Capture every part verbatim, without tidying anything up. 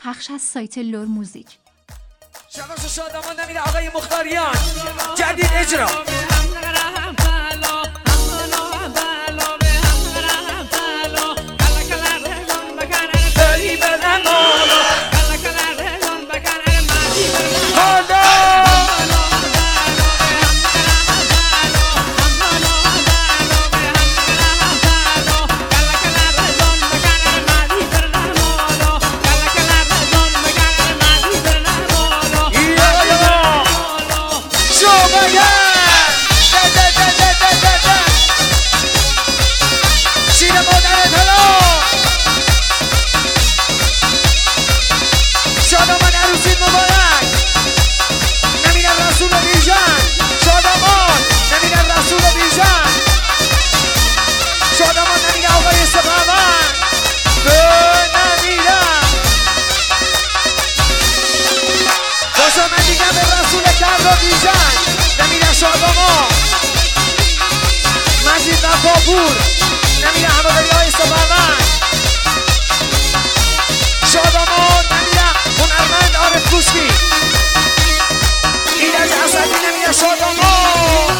پخش از سایت لور موزیک. شباش شادمان نمیره آقای مختاریان جدید اجرا. بابور نمیره هواداری های سپهبند شادمان نمیره هنرمند عارف کوشکی ایرج اسدی نمیره شادمان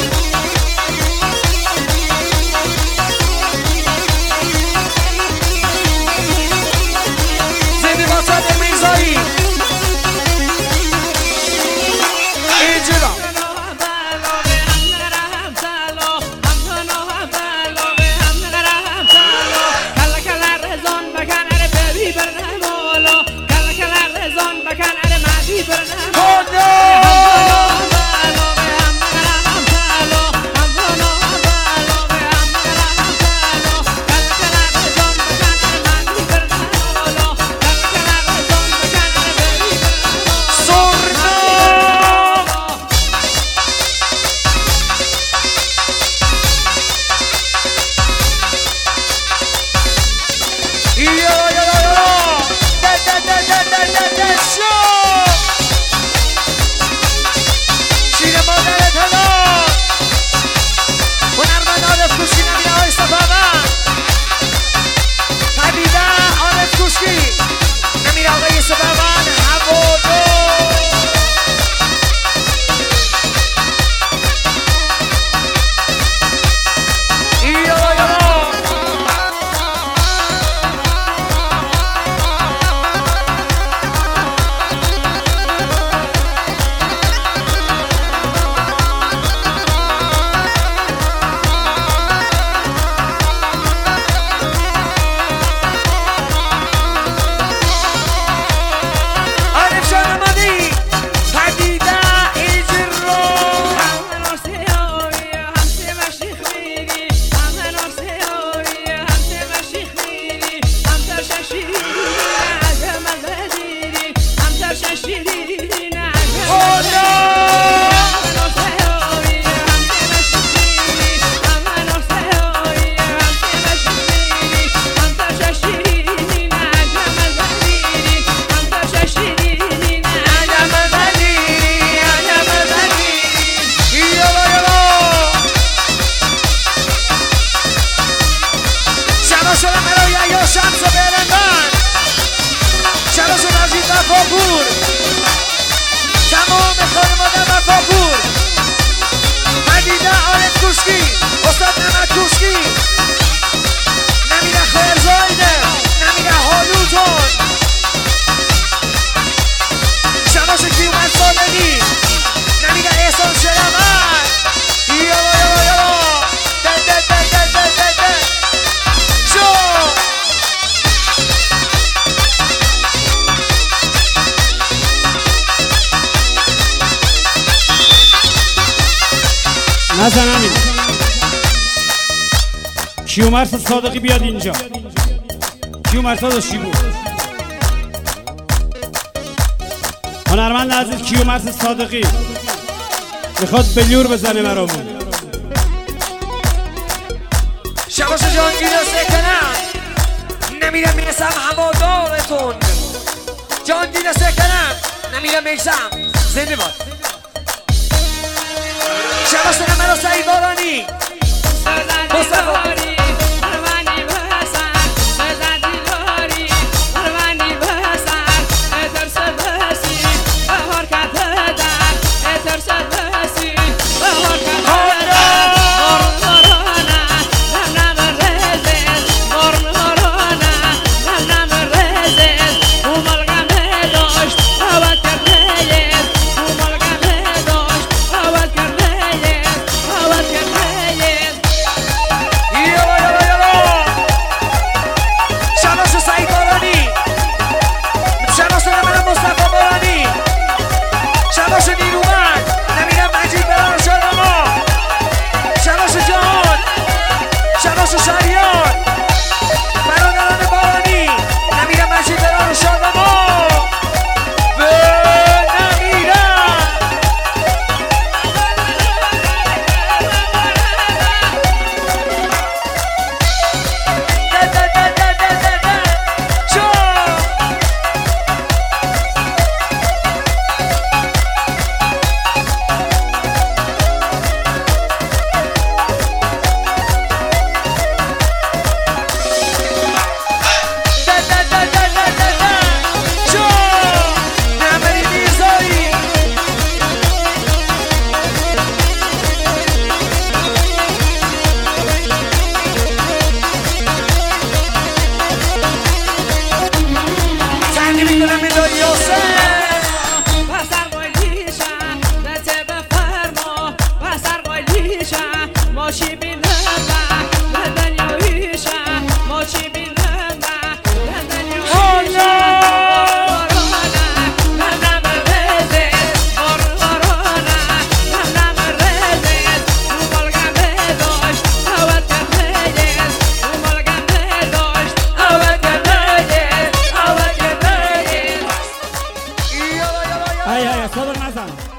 زیبی باسد میرزایی اجرا. نزن همین کیومرث صادقی بیاد اینجا. کیومرث داشتی بود هنرمند عزیز کیومرث صادقی میخواد بلیور بزنه برامون. شباش جانگیر سکنم نمیرم میرسم هوادارتون جانگیر سکنم نمیرم میرسم زنده باد. شباش نمرا سعید بارانی مصطفی شباش نیرومند نمیرم مجید بران شادما شباش جهان شباش شریان برادران بارانی نمیرم مجید بران شادما هيا هيا صدر نزل